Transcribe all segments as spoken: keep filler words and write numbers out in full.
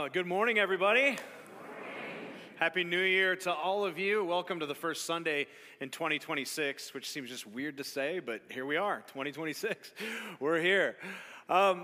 Good morning, everybody. Good morning. Happy New Year to all of you. Welcome to the first Sunday in twenty twenty-six, which seems just weird to say, but here we are, twenty twenty-six. We're here. Um,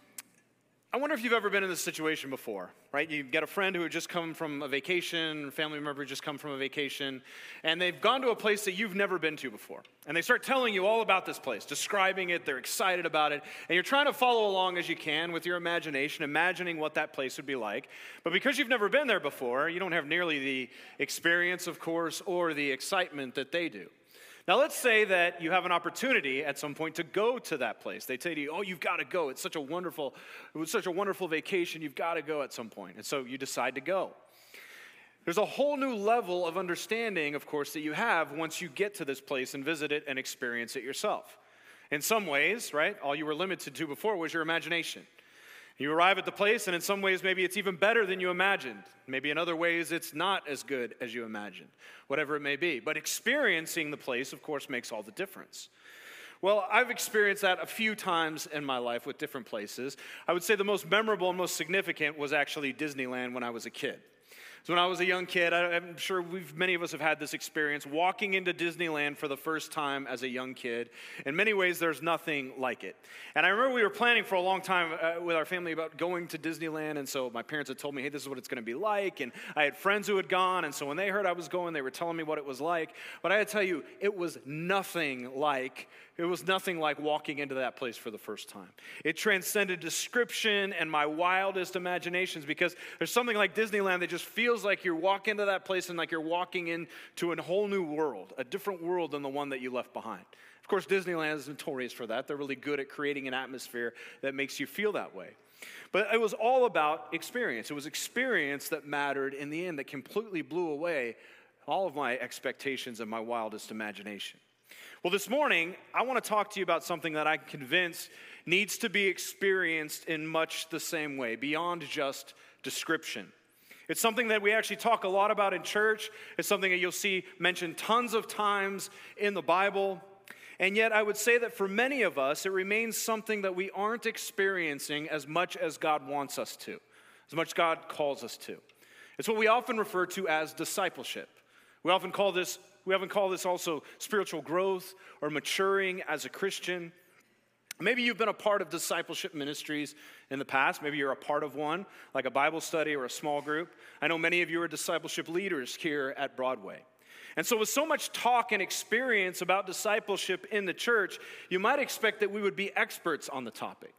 I wonder if you've ever been in this situation before, right? You've got a friend who had just come from a vacation, a family member who just come from a vacation, and they've gone to a place that you've never been to before. And they start telling you all about this place, describing it, they're excited about it, and you're trying to follow along as you can with your imagination, imagining what that place would be like. But because you've never been there before, you don't have nearly the experience, of course, or the excitement that they do. Now, let's say that you have an opportunity at some point to go to that place. They say to you, oh, you've got to go. It's such a wonderful, it was such a wonderful vacation. You've got to go at some point. And so you decide to go. There's a whole new level of understanding, of course, that you have once you get to this place and visit it and experience it yourself. In some ways, right, all you were limited to before was your imagination. You arrive at the place, and in some ways, maybe it's even better than you imagined. Maybe in other ways, it's not as good as you imagined, whatever it may be. But experiencing the place, of course, makes all the difference. Well, I've experienced that a few times in my life with different places. I would say the most memorable and most significant was actually Disneyland when I was a kid. So when I was a young kid, I'm sure we've, many of us have had this experience, walking into Disneyland for the first time as a young kid. In many ways, there's nothing like it. And I remember we were planning for a long time uh, with our family about going to Disneyland, and so my parents had told me, hey, this is what it's going to be like, and I had friends who had gone, and so when they heard I was going, they were telling me what it was like. But I had to tell you, it was nothing like It was nothing like walking into that place for the first time. It transcended description and my wildest imaginations, because there's something like Disneyland that just feels like you're walking into that place and like you're walking into a whole new world, a different world than the one that you left behind. Of course, Disneyland is notorious for that. They're really good at creating an atmosphere that makes you feel that way. But it was all about experience. It was experience that mattered in the end, that completely blew away all of my expectations and my wildest imagination. Well, this morning, I want to talk to you about something that I'm convinced needs to be experienced in much the same way, beyond just description. It's something that we actually talk a lot about in church. It's something that you'll see mentioned tons of times in the Bible. And yet, I would say that for many of us, it remains something that we aren't experiencing as much as God wants us to, as much as God calls us to. It's what we often refer to as discipleship. We often call this We often call this also spiritual growth or maturing as a Christian. Maybe you've been a part of discipleship ministries in the past. Maybe you're a part of one, like a Bible study or a small group. I know many of you are discipleship leaders here at Broadway. And so with so much talk and experience about discipleship in the church, you might expect that we would be experts on the topic.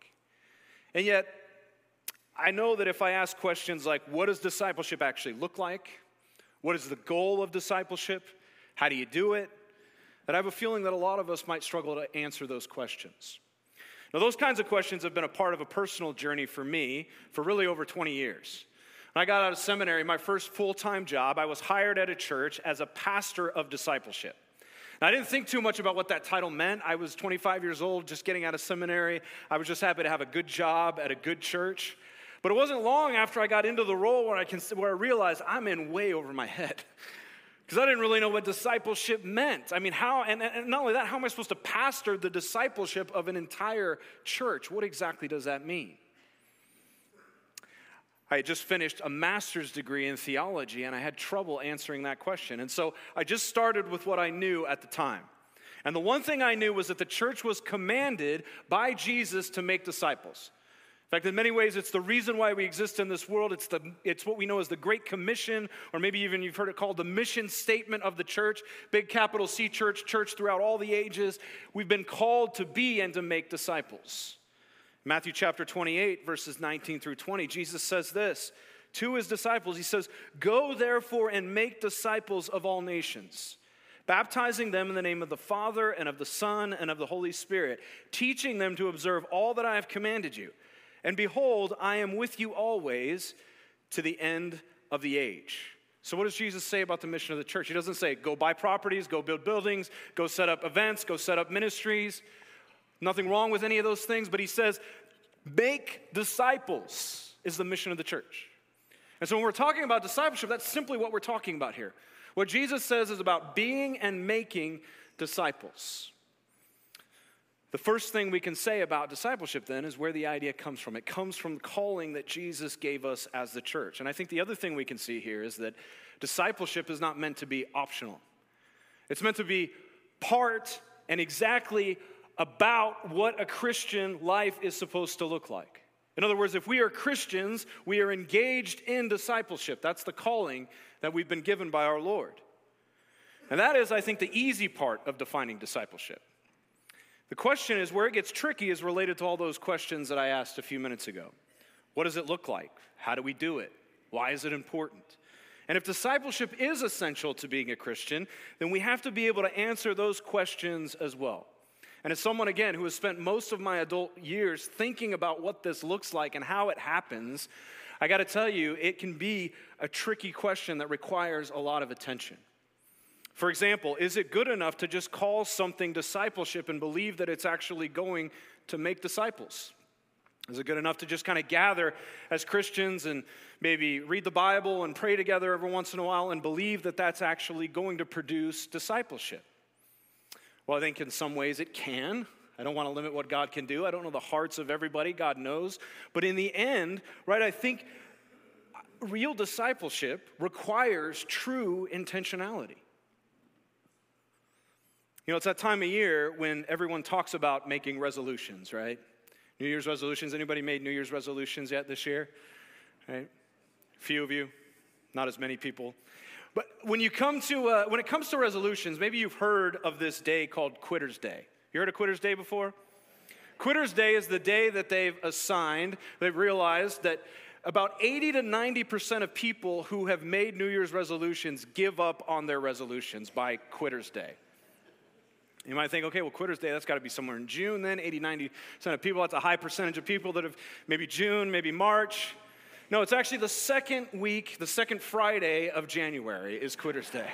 And yet, I know that if I ask questions like, what does discipleship actually look like? What is the goal of discipleship? How do you do it? That I have a feeling that a lot of us might struggle to answer those questions. Now, those kinds of questions have been a part of a personal journey for me for really over twenty years. When I got out of seminary, my first full-time job, I was hired at a church as a pastor of discipleship. Now, I didn't think too much about what that title meant. I was twenty-five years old, just getting out of seminary. I was just happy to have a good job at a good church. But it wasn't long after I got into the role where I, can, where I realized I'm in way over my head. Because I didn't really know what discipleship meant. I mean, how, and, and not only that, how am I supposed to pastor the discipleship of an entire church? What exactly does that mean? I had just finished a master's degree in theology, and I had trouble answering that question. And so I just started with what I knew at the time. And the one thing I knew was that the church was commanded by Jesus to make disciples. In fact, in many ways, it's the reason why we exist in this world. It's the it's what we know as the Great Commission, or maybe even you've heard it called the mission statement of the church, big capital C church, church throughout all the ages. We've been called to be and to make disciples. Matthew chapter twenty-eight, verses nineteen through twenty, Jesus says this to his disciples. He says, "Go therefore and make disciples of all nations, baptizing them in the name of the Father and of the Son and of the Holy Spirit, teaching them to observe all that I have commanded you. And behold, I am with you always to the end of the age." So what does Jesus say about the mission of the church? He doesn't say, go buy properties, go build buildings, go set up events, go set up ministries. Nothing wrong with any of those things, but he says, make disciples is the mission of the church. And so when we're talking about discipleship, that's simply what we're talking about here. What Jesus says is about being and making disciples. The first thing we can say about discipleship then is where the idea comes from. It comes from the calling that Jesus gave us as the church. And I think the other thing we can see here is that discipleship is not meant to be optional. It's meant to be part and exactly about what a Christian life is supposed to look like. In other words, if we are Christians, we are engaged in discipleship. That's the calling that we've been given by our Lord. And that is, I think, the easy part of defining discipleship. The question is, where it gets tricky is related to all those questions that I asked a few minutes ago. What does it look like? How do we do it? Why is it important? And if discipleship is essential to being a Christian, then we have to be able to answer those questions as well. And as someone, again, who has spent most of my adult years thinking about what this looks like and how it happens, I got to tell you, it can be a tricky question that requires a lot of attention. For example, is it good enough to just call something discipleship and believe that it's actually going to make disciples? Is it good enough to just kind of gather as Christians and maybe read the Bible and pray together every once in a while and believe that that's actually going to produce discipleship? Well, I think in some ways it can. I don't want to limit what God can do. I don't know the hearts of everybody. God knows. But in the end, right, I think real discipleship requires true intentionality. You know, it's that time of year when everyone talks about making resolutions, right? New Year's resolutions. Anybody made New Year's resolutions yet this year? Right? A few of you, not as many people. But when you come to uh, when it comes to resolutions, maybe you've heard of this day called Quitter's Day. You heard of Quitter's Day before? Quitter's Day is the day that they've assigned. They've realized that about eighty to ninety percent of people who have made New Year's resolutions give up on their resolutions by Quitter's Day. You might think, okay, well, Quitter's Day, that's got to be somewhere in June then. eighty, ninety percent of people, that's a high percentage of people that have maybe June, maybe March. No, it's actually the second week, the second Friday of January is Quitter's Day,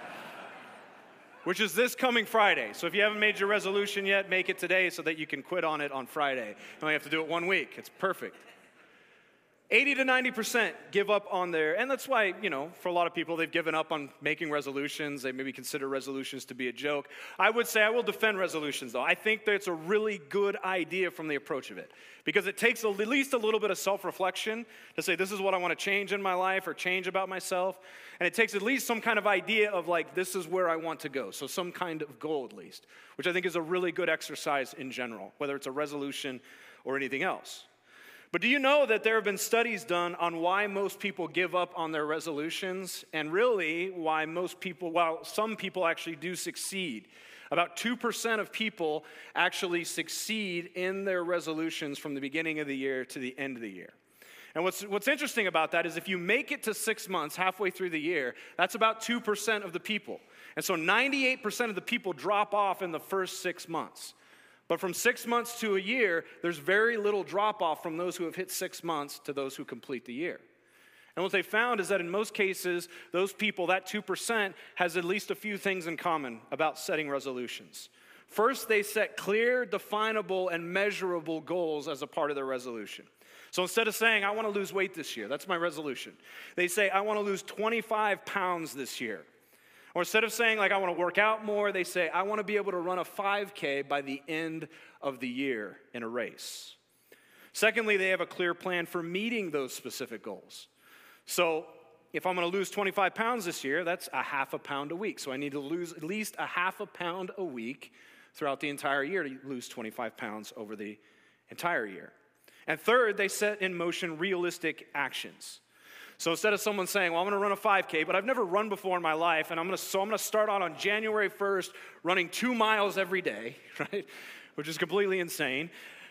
which is this coming Friday. So if you haven't made your resolution yet, make it today so that you can quit on it on Friday. You only have to do it one week. It's perfect. eighty to ninety percent give up on their, and that's why, you know, for a lot of people, they've given up on making resolutions. They maybe consider resolutions to be a joke. I would say I will defend resolutions, though. I think that it's a really good idea from the approach of it, because it takes at least a little bit of self-reflection to say, this is what I want to change in my life or change about myself. And it takes at least some kind of idea of like, this is where I want to go. So some kind of goal at least, which I think is a really good exercise in general, whether it's a resolution or anything else. But do you know that there have been studies done on why most people give up on their resolutions, and really why most people, while some people actually do succeed? About two percent of people actually succeed in their resolutions from the beginning of the year to the end of the year. And what's, what's interesting about that is if you make it to six months, halfway through the year, that's about two percent of the people. And so ninety-eight percent of the people drop off in the first six months. But from six months to a year, there's very little drop-off from those who have hit six months to those who complete the year. And what they found is that in most cases, those people, that two percent, has at least a few things in common about setting resolutions. First, they set clear, definable, and measurable goals as a part of their resolution. So instead of saying, I want to lose weight this year, that's my resolution, they say, I want to lose twenty-five pounds this year. Or instead of saying, like, I want to work out more, they say, I want to be able to run a five K by the end of the year in a race. Secondly, they have a clear plan for meeting those specific goals. So if I'm going to lose twenty-five pounds this year, that's a half a pound a week. So I need to lose at least a half a pound a week throughout the entire year to lose twenty-five pounds over the entire year. And third, they set in motion realistic actions. So instead of someone saying, well, I'm going to run a five K, but I've never run before in my life, and I'm going to, so I'm going to start out on January first running two miles every day, right, which is completely insane.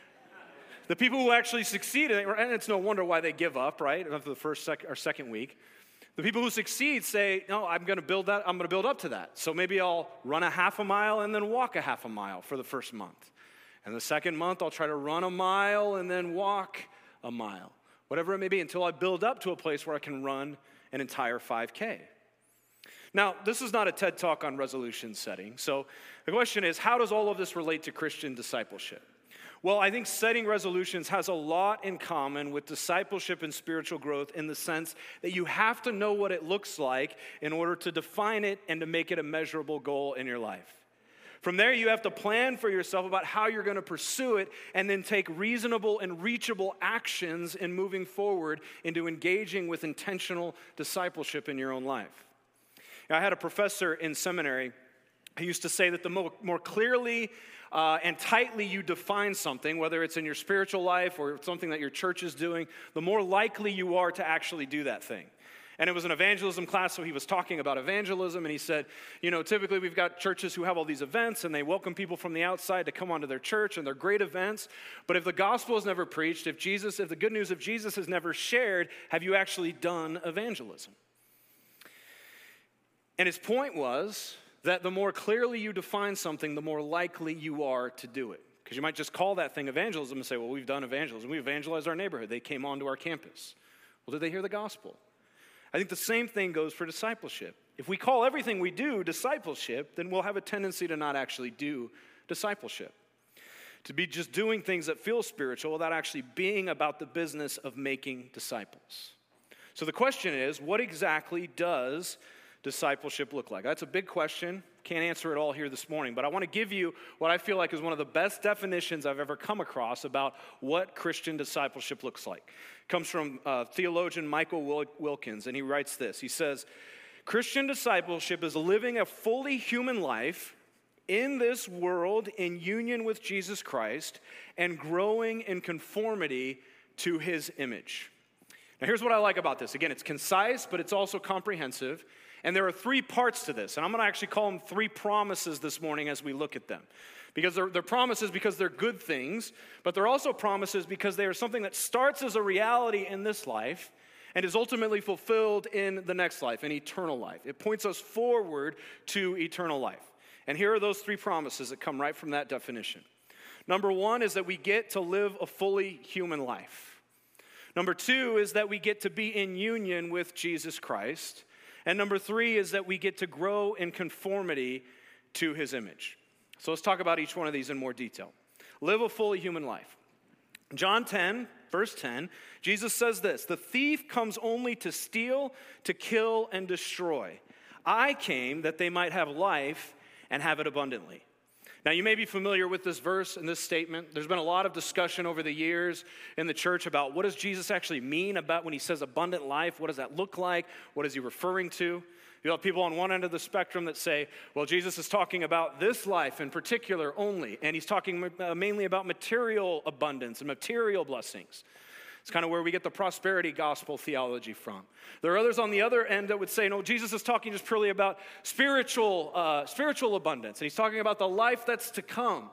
The people who actually succeed, and it's no wonder why they give up, right, after the first sec- or second week. The people who succeed say, no, I'm going to build that, I'm going to build up to that. So maybe I'll run a half a mile and then walk a half a mile for the first month. And the second month, I'll try to run a mile and then walk a mile. Whatever it may be, until I build up to a place where I can run an entire five K. Now, this is not a TED Talk on resolution setting. So the question is, how does all of this relate to Christian discipleship? Well, I think setting resolutions has a lot in common with discipleship and spiritual growth in the sense that you have to know what it looks like in order to define it and to make it a measurable goal in your life. From there, you have to plan for yourself about how you're going to pursue it and then take reasonable and reachable actions in moving forward into engaging with intentional discipleship in your own life. Now, I had a professor in seminary who used to say that the more, more clearly uh, and tightly you define something, whether it's in your spiritual life or something that your church is doing, the more likely you are to actually do that thing. And it was an evangelism class, so he was talking about evangelism, and he said, you know, typically we've got churches who have all these events, and they welcome people from the outside to come onto their church, and they're great events. But if the gospel is never preached, if Jesus, if the good news of Jesus is never shared, have you actually done evangelism? And his point was that the more clearly you define something, the more likely you are to do it. Because you might just call that thing evangelism and say, well, we've done evangelism. We evangelized our neighborhood. They came onto our campus. Well, did they hear the gospel? I think the same thing goes for discipleship. If we call everything we do discipleship, then we'll have a tendency to not actually do discipleship. To be just doing things that feel spiritual without actually being about the business of making disciples. So the question is, what exactly does discipleship look like? That's a big question. Can't answer it all here this morning, but I want to give you what I feel like is one of the best definitions I've ever come across about what Christian discipleship looks like. It comes from uh, theologian Michael Wilkins, and he writes this. He says, Christian discipleship is living a fully human life in this world in union with Jesus Christ and growing in conformity to his image. Now, here's what I like about this. Again, it's concise, but it's also comprehensive. And there are three parts to this, and I'm going to actually call them three promises this morning as we look at them. Because they're, they're promises because they're good things, but they're also promises because they are something that starts as a reality in this life and is ultimately fulfilled in the next life, in eternal life. It points us forward to eternal life. And here are those three promises that come right from that definition. Number one is that we get to live a fully human life. Number two is that we get to be in union with Jesus Christ. And number three is that we get to grow in conformity to his image. So let's talk about each one of these in more detail. Live a fully human life. John ten, verse ten, Jesus says this, the thief comes only to steal, to kill, and destroy. I came that they might have life and have it abundantly. Now, you may be familiar with this verse and this statement. There's been a lot of discussion over the years in the church about what does Jesus actually mean about when he says abundant life? What does that look like? What is he referring to? You have people on one end of the spectrum that say, well, Jesus is talking about this life in particular only, and he's talking mainly about material abundance and material blessings. It's kind of where we get the prosperity gospel theology from. There are others on the other end that would say, no, Jesus is talking just purely about spiritual, uh, spiritual abundance, and he's talking about the life that's to come.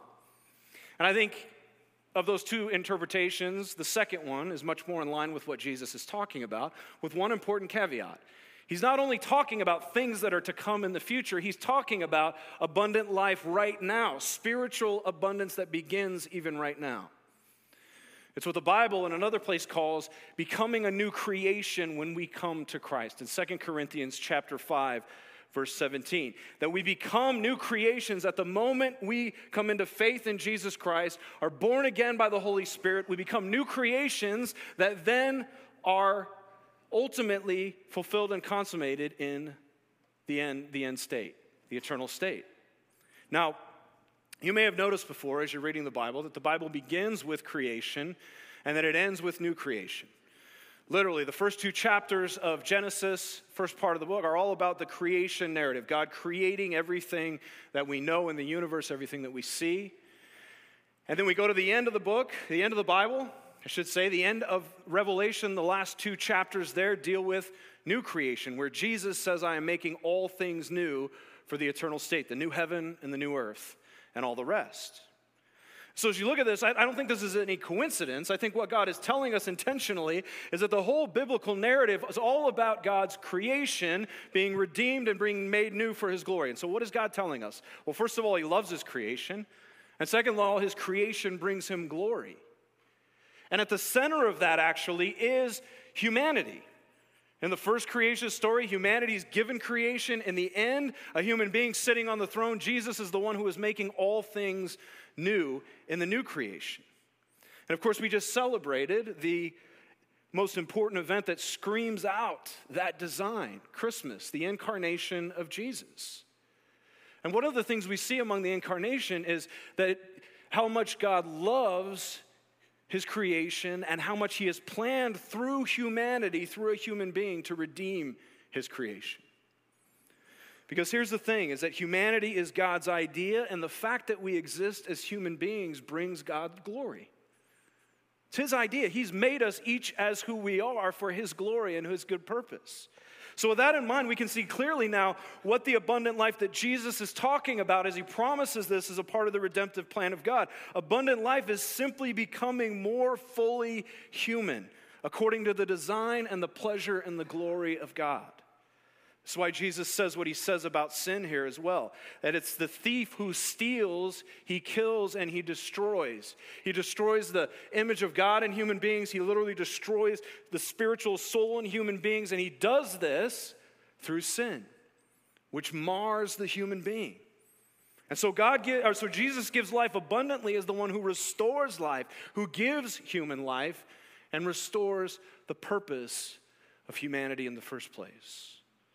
And I think of those two interpretations, the second one is much more in line with what Jesus is talking about, with one important caveat. He's not only talking about things that are to come in the future, he's talking about abundant life right now, spiritual abundance that begins even right now. It's what the Bible in another place calls becoming a new creation when we come to Christ. In Second Corinthians chapter five, verse seventeen, that we become new creations at the moment we come into faith in Jesus Christ, are born again by the Holy Spirit. We become new creations that then are ultimately fulfilled and consummated in the end, the end state, the eternal state. Now, you may have noticed before as you're reading the Bible that the Bible begins with creation and that it ends with new creation. Literally, the first two chapters of Genesis, first part of the book, are all about the creation narrative. God creating everything that we know in the universe, everything that we see. And then we go to the end of the book, the end of the Bible, I should say, the end of Revelation. The last two chapters there deal with new creation, where Jesus says, I am making all things new for the eternal state, the new heaven and the new earth, and all the rest. So as you look at this, I, I don't think this is any coincidence. I think what God is telling us intentionally is that the whole biblical narrative is all about God's creation being redeemed and being made new for his glory. And so what is God telling us? Well, first of all, he loves his creation. And second of all, his creation brings him glory. And at the center of that actually is humanity. In the first creation story, humanity is given creation. In the end, a human being sitting on the throne. Jesus is the one who is making all things new in the new creation. And of course, we just celebrated the most important event that screams out that design, Christmas, the incarnation of Jesus. And one of the things we see among the incarnation is that it, how much God loves his creation and how much he has planned through humanity, through a human being, to redeem his creation. Because here's the thing, is that humanity is God's idea, and the fact that we exist as human beings brings God glory. It's his idea. He's made us each as who we are for his glory and his good purpose. So with that in mind, we can see clearly now what the abundant life that Jesus is talking about as he promises this as a part of the redemptive plan of God. Abundant life is simply becoming more fully human, according to the design and the pleasure and the glory of God. That's why Jesus says what he says about sin here as well, that it's the thief who steals, he kills, and he destroys. He destroys the image of God in human beings. He literally destroys the spiritual soul in human beings, and he does this through sin, which mars the human being. And so God, give, or so Jesus gives life abundantly as the one who restores life, who gives human life, and restores the purpose of humanity in the first place.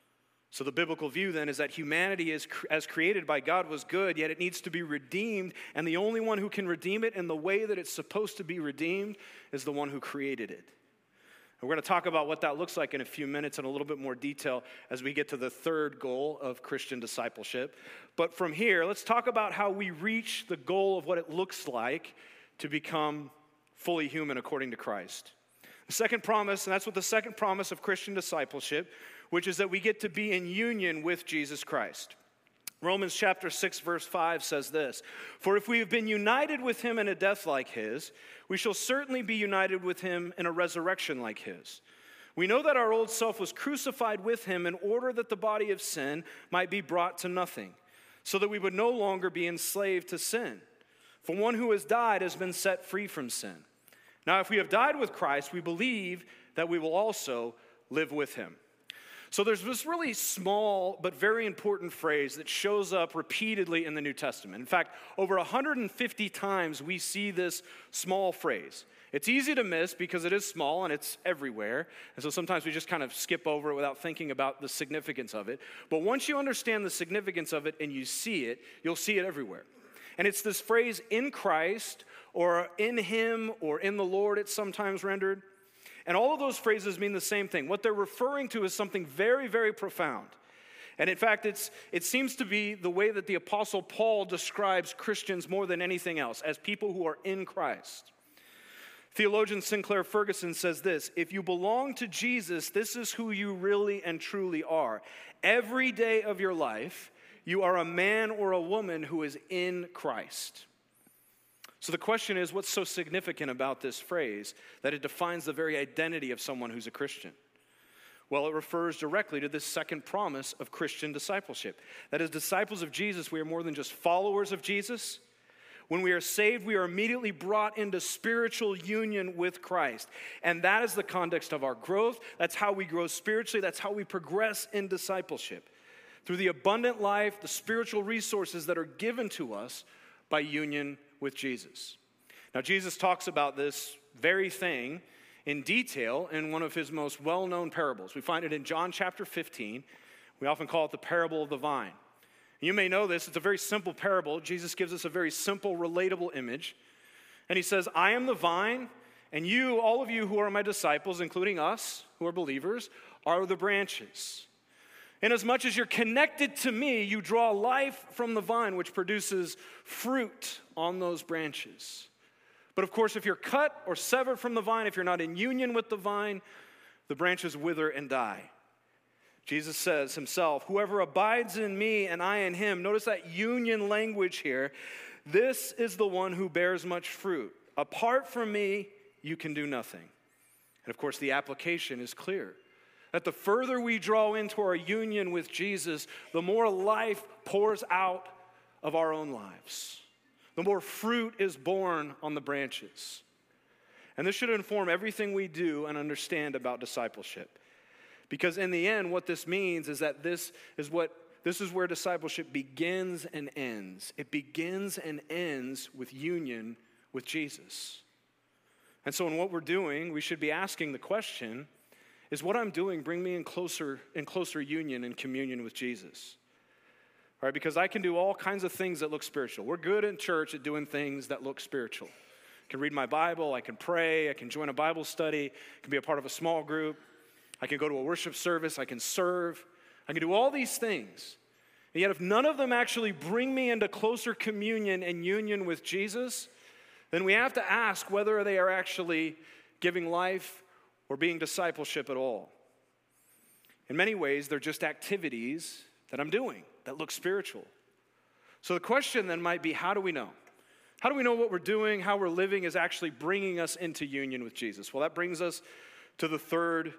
So the biblical view then is that humanity is, as created by God was good, yet it needs to be redeemed, and the only one who can redeem it in the way that it's supposed to be redeemed is the one who created it. And we're going to talk about what that looks like in a few minutes in a little bit more detail as we get to the third goal of Christian discipleship. But from here, let's talk about how we reach the goal of what it looks like to become fully human according to Christ. The second promise, and that's what the second promise of Christian discipleship, which is that we get to be in union with Jesus Christ. Romans chapter six, verse five says this, "For if we have been united with him in a death like his, we shall certainly be united with him in a resurrection like his. We know that our old self was crucified with him in order that the body of sin might be brought to nothing, so that we would no longer be enslaved to sin. For one who has died has been set free from sin. Now, if we have died with Christ, we believe that we will also live with him." So there's this really small but very important phrase that shows up repeatedly in the New Testament. In fact, over one hundred fifty times we see this small phrase. It's easy to miss because it is small and it's everywhere. And so sometimes we just kind of skip over it without thinking about the significance of it. But once you understand the significance of it and you see it, you'll see it everywhere. And it's this phrase, in Christ, or in him, or in the Lord, it's sometimes rendered. And all of those phrases mean the same thing. What they're referring to is something very, very profound. And in fact, it's, it seems to be the way that the Apostle Paul describes Christians more than anything else, as people who are in Christ. Theologian Sinclair Ferguson says this, "If you belong to Jesus, this is who you really and truly are. Every day of your life, you are a man or a woman who is in Christ." So the question is, what's so significant about this phrase that it defines the very identity of someone who's a Christian? Well, it refers directly to this second promise of Christian discipleship. That as disciples of Jesus, we are more than just followers of Jesus. When we are saved, we are immediately brought into spiritual union with Christ. And that is the context of our growth. That's how we grow spiritually. That's how we progress in discipleship. Through the abundant life, the spiritual resources that are given to us by union with Jesus. Now, Jesus talks about this very thing in detail in one of his most well-known parables. We find it in John chapter fifteen. We often call it the parable of the vine. You may know this. It's a very simple parable. Jesus gives us a very simple, relatable image. And he says, "I am the vine, and you, all of you who are my disciples, including us who are believers, are the branches. Inasmuch as you're connected to me, you draw life from the vine, which produces fruit on those branches. But of course, if you're cut or severed from the vine, if you're not in union with the vine, the branches wither and die." Jesus says himself, "Whoever abides in me and I in him," notice that union language here, "this is the one who bears much fruit. Apart from me, you can do nothing." And of course, the application is clear. That the further we draw into our union with Jesus, the more life pours out of our own lives. The more fruit is born on the branches. And this should inform everything we do and understand about discipleship. Because in the end, what this means is that this is what this is where discipleship begins and ends. It begins and ends with union with Jesus. And so in what we're doing, we should be asking the question, is what I'm doing bring me in closer in closer union and communion with Jesus? right? Because I can do all kinds of things that look spiritual. We're good in church at doing things that look spiritual. I can read my Bible, I can pray, I can join a Bible study, I can be a part of a small group, I can go to a worship service, I can serve, I can do all these things. And yet if none of them actually bring me into closer communion and union with Jesus, then we have to ask whether they are actually giving life or being discipleship at all. In many ways, they're just activities that I'm doing that look spiritual. So the question then might be, how do we know? How do we know what we're doing, how we're living is actually bringing us into union with Jesus? Well, that brings us to the third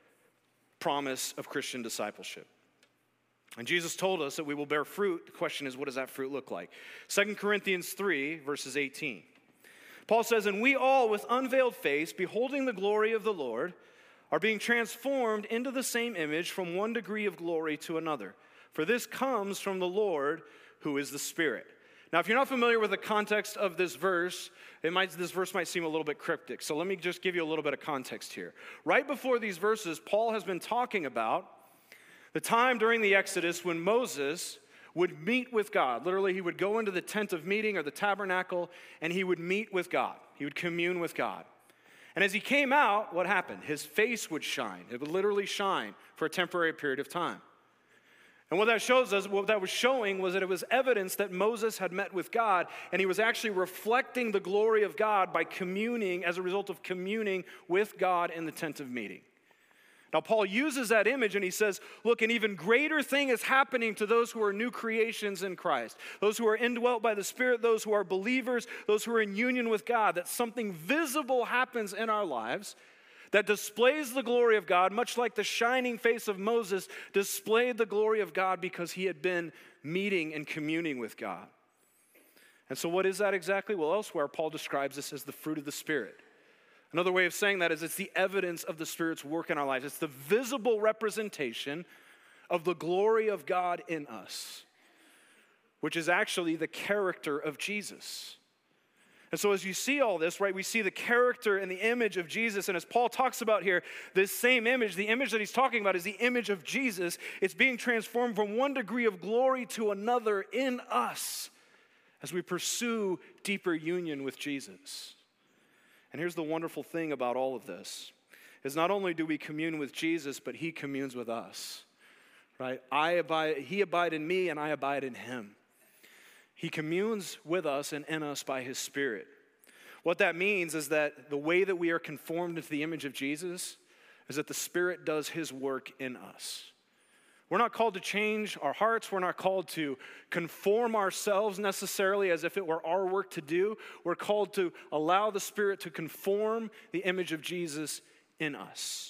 promise of Christian discipleship. And Jesus told us that we will bear fruit. The question is, what does that fruit look like? Second Corinthians three, verses eighteen. Paul says, and we all with unveiled face, beholding the glory of the Lord, are being transformed into the same image from one degree of glory to another. For this comes from the Lord, who is the Spirit. Now, if you're not familiar with the context of this verse, it might, this verse might seem a little bit cryptic. So let me just give you a little bit of context here. Right before these verses, Paul has been talking about the time during the Exodus when Moses would meet with God. Literally, he would go into the tent of meeting or the tabernacle, and he would meet with God. He would commune with God. And as he came out, what happened? His face would shine. It would literally shine for a temporary period of time. And what that shows us, what that was showing was that it was evidence that Moses had met with God, and he was actually reflecting the glory of God by communing, as a result of communing with God in the tent of meeting. Now, Paul uses that image and he says, look, an even greater thing is happening to those who are new creations in Christ, those who are indwelt by the Spirit, those who are believers, those who are in union with God, that something visible happens in our lives that displays the glory of God, much like the shining face of Moses displayed the glory of God because he had been meeting and communing with God. And so what is that exactly? Well, elsewhere, Paul describes this as the fruit of the Spirit. Another way of saying that is it's the evidence of the Spirit's work in our lives. It's the visible representation of the glory of God in us, which is actually the character of Jesus. And so as you see all this, right, we see the character and the image of Jesus. And as Paul talks about here, this same image, the image that he's talking about is the image of Jesus. It's being transformed from one degree of glory to another in us as we pursue deeper union with Jesus. And here's the wonderful thing about all of this, is not only do we commune with Jesus, but he communes with us, right? I abide, he abide in me and I abide in him. He communes with us and in us by his Spirit. What that means is that the way that we are conformed into the image of Jesus is that the Spirit does his work in us. We're not called to change our hearts. We're not called to conform ourselves necessarily as if it were our work to do. We're called to allow the Spirit to conform the image of Jesus in us.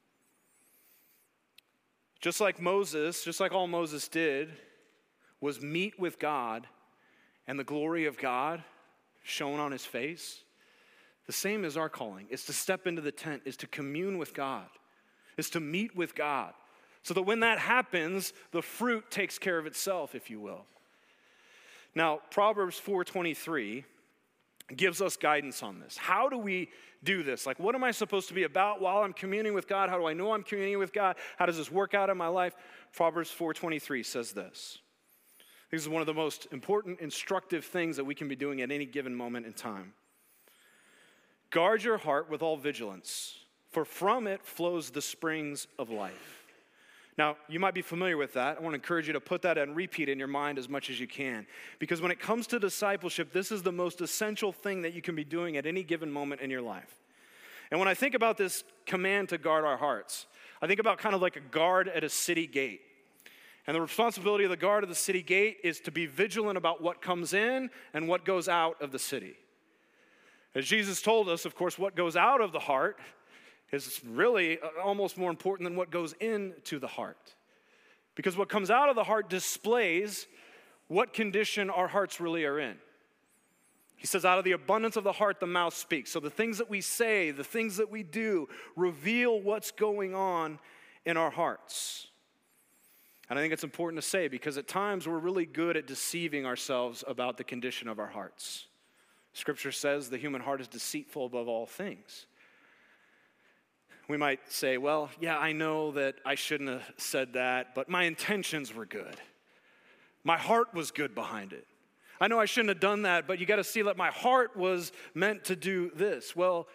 Just like Moses, just like all Moses did, was meet with God and the glory of God shone on his face. The same is our calling. It's to step into the tent, is to commune with God, is to meet with God. So that when that happens, the fruit takes care of itself, if you will. Now, Proverbs four twenty-three gives us guidance on this. How do we do this? Like, what am I supposed to be about while I'm communing with God? How do I know I'm communing with God? How does this work out in my life? Proverbs four twenty-three says this. This is one of the most important, instructive things that we can be doing at any given moment in time. Guard your heart with all vigilance, for from it flows the springs of life. Now, you might be familiar with that. I want to encourage you to put that and repeat in your mind as much as you can. Because when it comes to discipleship, this is the most essential thing that you can be doing at any given moment in your life. And when I think about this command to guard our hearts, I think about kind of like a guard at a city gate. And the responsibility of the guard of the city gate is to be vigilant about what comes in and what goes out of the city. As Jesus told us, of course, what goes out of the heart is really almost more important than what goes into the heart. Because what comes out of the heart displays what condition our hearts really are in. He says, out of the abundance of the heart, the mouth speaks. So the things that we say, the things that we do, reveal what's going on in our hearts. And I think it's important to say because at times we're really good at deceiving ourselves about the condition of our hearts. Scripture says the human heart is deceitful above all things. We might say, well, yeah, I know that I shouldn't have said that, but my intentions were good. My heart was good behind it. I know I shouldn't have done that, but you got to see that my heart was meant to do this. Well,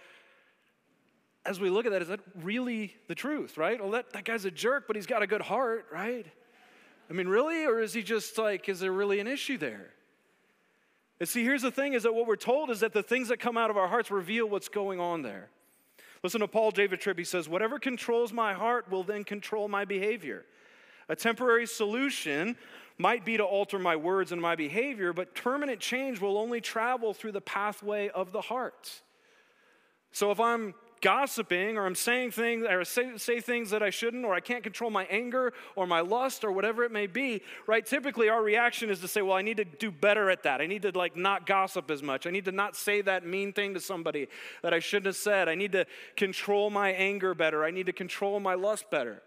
as we look at that, is that really the truth, right? Well, that, that guy's a jerk, but he's got a good heart, right? I mean, really? Or is he just like, is there really an issue there? And see, here's the thing, is that what we're told is that the things that come out of our hearts reveal what's going on there. Listen to Paul David Tripp. He says, whatever controls my heart will then control my behavior. A temporary solution might be to alter my words and my behavior, but permanent change will only travel through the pathway of the heart. So if I'm gossiping, or I'm saying things, or say, say things that I shouldn't, or I can't control my anger or my lust or whatever it may be, right? Typically our reaction is to say, well, I need to do better at that. I need to like not gossip as much. I need to not say that mean thing to somebody that I shouldn't have said. I need to control my anger better. I need to control my lust better.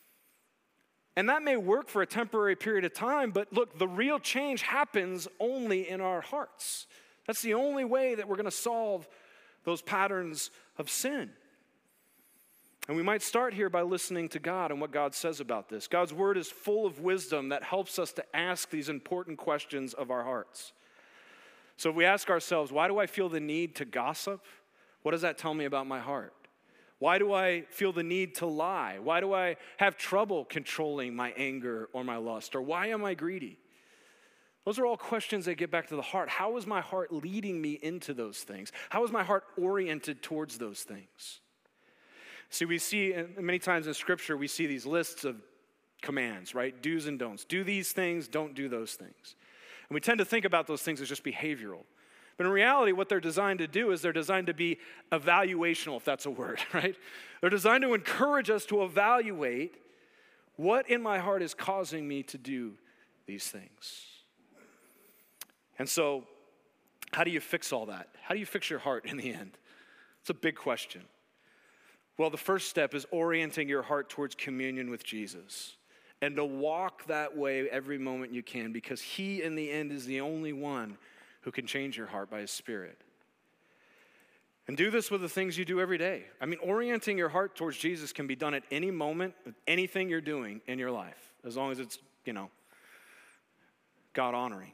And that may work for a temporary period of time, but look, the real change happens only in our hearts. That's the only way that we're going to solve those patterns of sin. And we might start here by listening to God and what God says about this. God's word is full of wisdom that helps us to ask these important questions of our hearts. So if we ask ourselves, why do I feel the need to gossip? What does that tell me about my heart? Why do I feel the need to lie? Why do I have trouble controlling my anger or my lust? Or why am I greedy? Those are all questions that get back to the heart. How is my heart leading me into those things? How is my heart oriented towards those things? See, we see many times in Scripture, we see these lists of commands, right? Do's and don'ts. Do these things, don't do those things. And we tend to think about those things as just behavioral. But in reality, what they're designed to do is they're designed to be evaluational, if that's a word, right? They're designed to encourage us to evaluate what in my heart is causing me to do these things. And so, how do you fix all that? How do you fix your heart in the end? It's a big question. Well, the first step is orienting your heart towards communion with Jesus and to walk that way every moment you can, because he, in the end, is the only one who can change your heart by his Spirit. And do this with the things you do every day. I mean, orienting your heart towards Jesus can be done at any moment, with anything you're doing in your life, as long as it's, you know, God-honoring.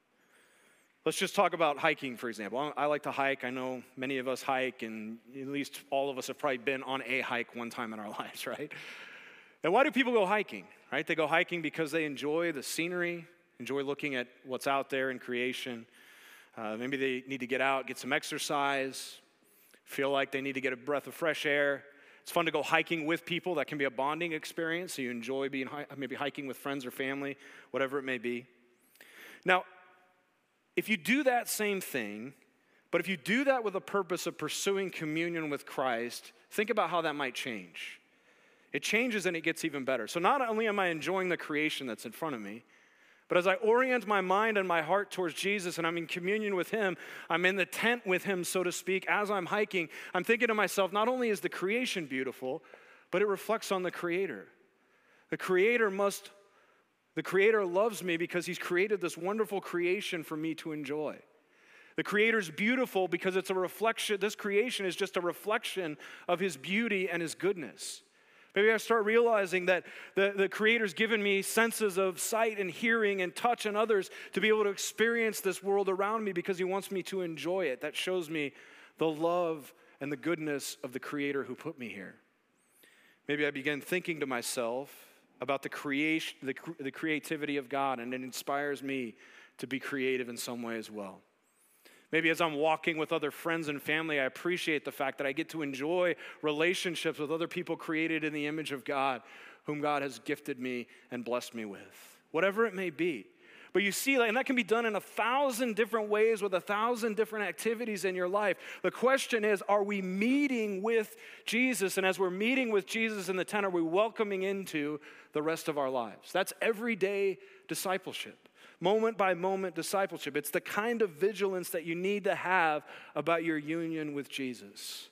Let's just talk about hiking, for example. I like to hike. I know many of us hike, and at least all of us have probably been on a hike one time in our lives, right? And why do people go hiking, right? They go hiking because they enjoy the scenery, enjoy looking at what's out there in creation. Uh, maybe they need to get out, get some exercise, feel like they need to get a breath of fresh air. It's fun to go hiking with people. That can be a bonding experience, so you enjoy being maybe hiking with friends or family, whatever it may be. Now, if you do that same thing, but if you do that with the purpose of pursuing communion with Christ, think about how that might change. It changes and it gets even better. So not only am I enjoying the creation that's in front of me, but as I orient my mind and my heart towards Jesus and I'm in communion with him, I'm in the tent with him, so to speak, as I'm hiking, I'm thinking to myself, not only is the creation beautiful, but it reflects on the Creator. The Creator must, the Creator loves me because he's created this wonderful creation for me to enjoy. The Creator's beautiful because it's a reflection, this creation is just a reflection of his beauty and his goodness. Maybe I start realizing that the, the Creator's given me senses of sight and hearing and touch and others to be able to experience this world around me because he wants me to enjoy it. That shows me the love and the goodness of the Creator who put me here. Maybe I begin thinking to myself about the creation, the, the creativity of God, and it inspires me to be creative in some way as well. Maybe as I'm walking with other friends and family, I appreciate the fact that I get to enjoy relationships with other people created in the image of God, whom God has gifted me and blessed me with. Whatever it may be. But you see, and that can be done in a thousand different ways with a thousand different activities in your life. The question is, are we meeting with Jesus? And as we're meeting with Jesus in the tent, are we welcoming into the rest of our lives? That's everyday discipleship. Moment by moment discipleship. It's the kind of vigilance that you need to have about your union with Jesus.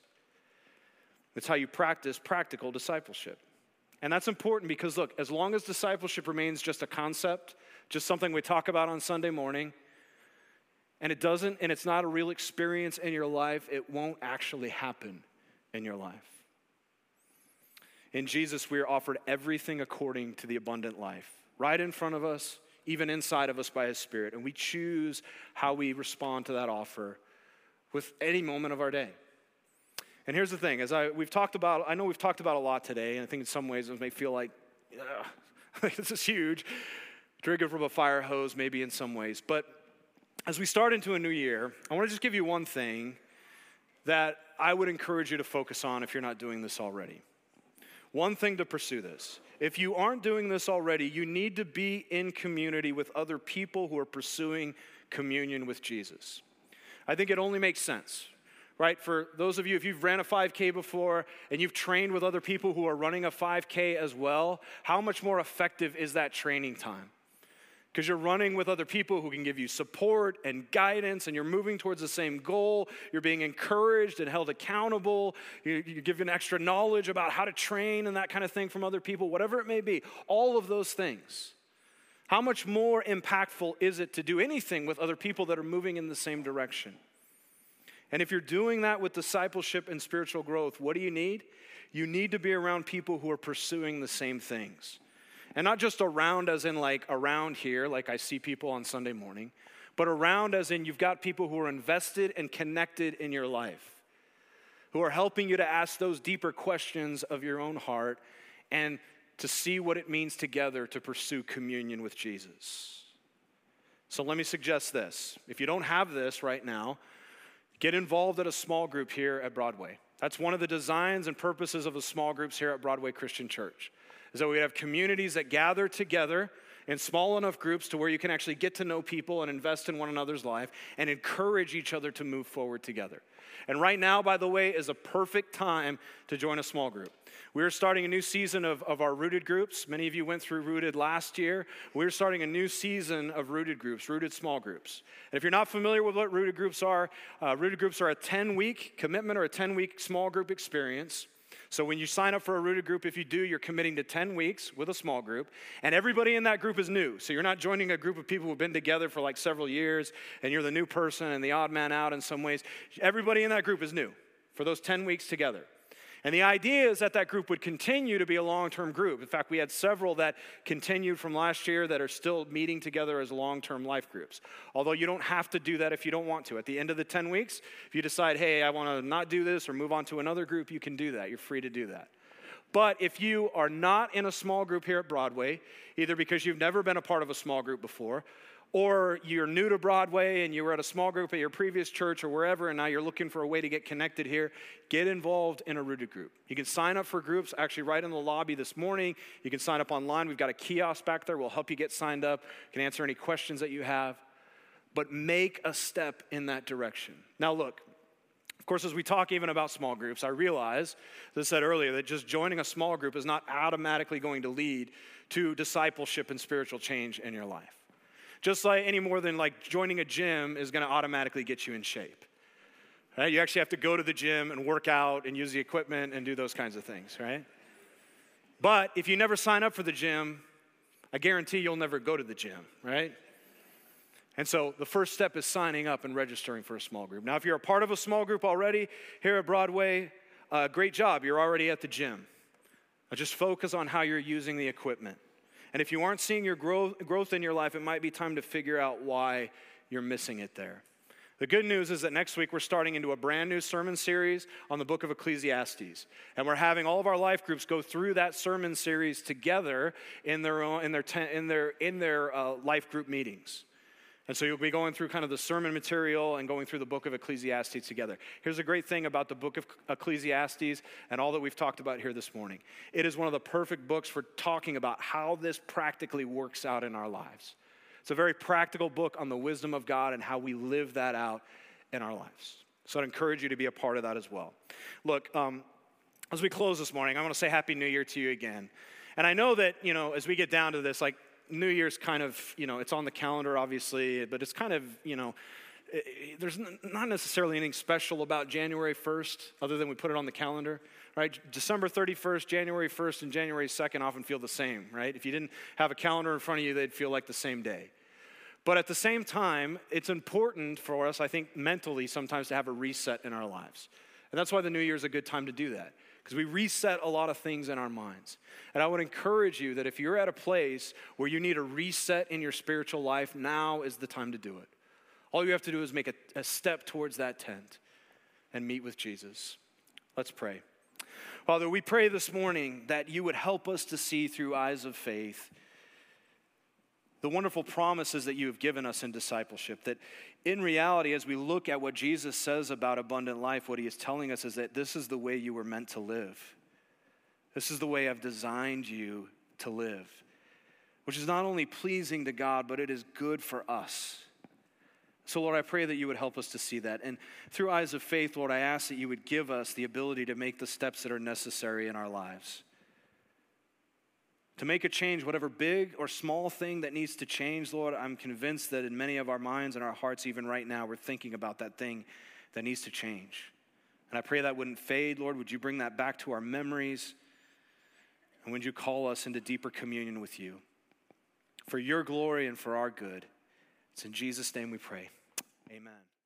It's how you practice practical discipleship. And that's important because, look, as long as discipleship remains just a concept, just something we talk about on Sunday morning, and it doesn't, and it's not a real experience in your life, it won't actually happen in your life. In Jesus, we are offered everything according to the abundant life. Right in front of us, even inside of us by his Spirit. And we choose how we respond to that offer with any moment of our day. And here's the thing, as I we've talked about, I know we've talked about a lot today, and I think in some ways it may feel like, this is huge, drinking from a fire hose maybe in some ways. But as we start into a new year, I want to just give you one thing that I would encourage you to focus on if you're not doing this already. One thing to pursue this. If you aren't doing this already, you need to be in community with other people who are pursuing communion with Jesus. I think it only makes sense, right? For those of you, if you've ran a five K before and you've trained with other people who are running a five K as well, how much more effective is that training time? Because you're running with other people who can give you support and guidance, and you're moving towards the same goal. You're being encouraged and held accountable. You're given extra knowledge about how to train and that kind of thing from other people, whatever it may be. All of those things. How much more impactful is it to do anything with other people that are moving in the same direction? And if you're doing that with discipleship and spiritual growth, what do you need? You need to be around people who are pursuing the same things. And not just around as in like around here, like I see people on Sunday morning, but around as in you've got people who are invested and connected in your life, who are helping you to ask those deeper questions of your own heart and to see what it means together to pursue communion with Jesus. So let me suggest this. If you don't have this right now, get involved at a small group here at Broadway. That's one of the designs and purposes of the small groups here at Broadway Christian Church, is that we have communities that gather together in small enough groups to where you can actually get to know people and invest in one another's life and encourage each other to move forward together. And right now, by the way, is a perfect time to join a small group. We're starting a new season of, of our Rooted groups. Many of you went through Rooted last year. We're starting a new season of Rooted groups, Rooted small groups. And if you're not familiar with what Rooted groups are, uh, Rooted groups are a ten-week commitment or a ten-week small group experience. So when you sign up for a Rooted group, if you do, you're committing to ten weeks with a small group, and everybody in that group is new. So you're not joining a group of people who've been together for like several years, and you're the new person and the odd man out in some ways. Everybody in that group is new for those ten weeks together. And the idea is that that group would continue to be a long-term group. In fact, we had several that continued from last year that are still meeting together as long-term life groups. Although you don't have to do that if you don't want to. At the end of the ten weeks, if you decide, hey, I want to not do this or move on to another group, you can do that. You're free to do that. But if you are not in a small group here at Broadway, either because you've never been a part of a small group before, or you're new to Broadway and you were at a small group at your previous church or wherever, and now you're looking for a way to get connected here, get involved in a Rooted group. You can sign up for groups actually right in the lobby this morning. You can sign up online. We've got a kiosk back there. We'll help you get signed up. You can answer any questions that you have. But make a step in that direction. Now look, of course, as we talk even about small groups, I realize, as I said earlier, that just joining a small group is not automatically going to lead to discipleship and spiritual change in your life. Just like any more than like joining a gym is going to automatically get you in shape. Right? You actually have to go to the gym and work out and use the equipment and do those kinds of things, right? But if you never sign up for the gym, I guarantee you'll never go to the gym, right? And so the first step is signing up and registering for a small group. Now, if you're a part of a small group already here at Broadway, uh, great job. You're already at the gym. Now just focus on how you're using the equipment. And if you aren't seeing your growth, growth in your life, it might be time to figure out why you're missing it there. The good news is that next week we're starting into a brand new sermon series on the book of Ecclesiastes. And we're having all of our life groups go through that sermon series together in their own, in their, ten, in their, in their uh, life group meetings. And so you'll be going through kind of the sermon material and going through the book of Ecclesiastes together. Here's a great thing about the book of Ecclesiastes and all that we've talked about here this morning. It is one of the perfect books for talking about how this practically works out in our lives. It's a very practical book on the wisdom of God and how we live that out in our lives. So I'd encourage you to be a part of that as well. Look, um, as we close this morning, I want to say Happy New Year to you again. And I know that, you know, as we get down to this, like, New Year's kind of, you know, it's on the calendar, obviously, but it's kind of, you know, it, there's n- not necessarily anything special about January first other than we put it on the calendar, right? December thirty-first, January first, and January second often feel the same, right? If you didn't have a calendar in front of you, they'd feel like the same day. But at the same time, it's important for us, I think, mentally sometimes to have a reset in our lives. And that's why the New Year is a good time to do that. because we reset a lot of things in our minds. And I would encourage you that if you're at a place where you need a reset in your spiritual life, now is the time to do it. All you have to do is make a, a step towards that tent and meet with Jesus. Let's pray. Father, we pray this morning that you would help us to see through eyes of faith the wonderful promises that you have given us in discipleship, that in reality, as we look at what Jesus says about abundant life, what he is telling us is that this is the way you were meant to live. This is the way I've designed you to live, which is not only pleasing to God, but it is good for us. So, Lord, I pray that you would help us to see that. And through eyes of faith, Lord, I ask that you would give us the ability to make the steps that are necessary in our lives. To make a change, whatever big or small thing that needs to change, Lord, I'm convinced that in many of our minds and our hearts, even right now, we're thinking about that thing that needs to change. And I pray that wouldn't fade, Lord. Would you bring that back to our memories? And would you call us into deeper communion with you? For your glory and for our good. It's in Jesus' name we pray. Amen.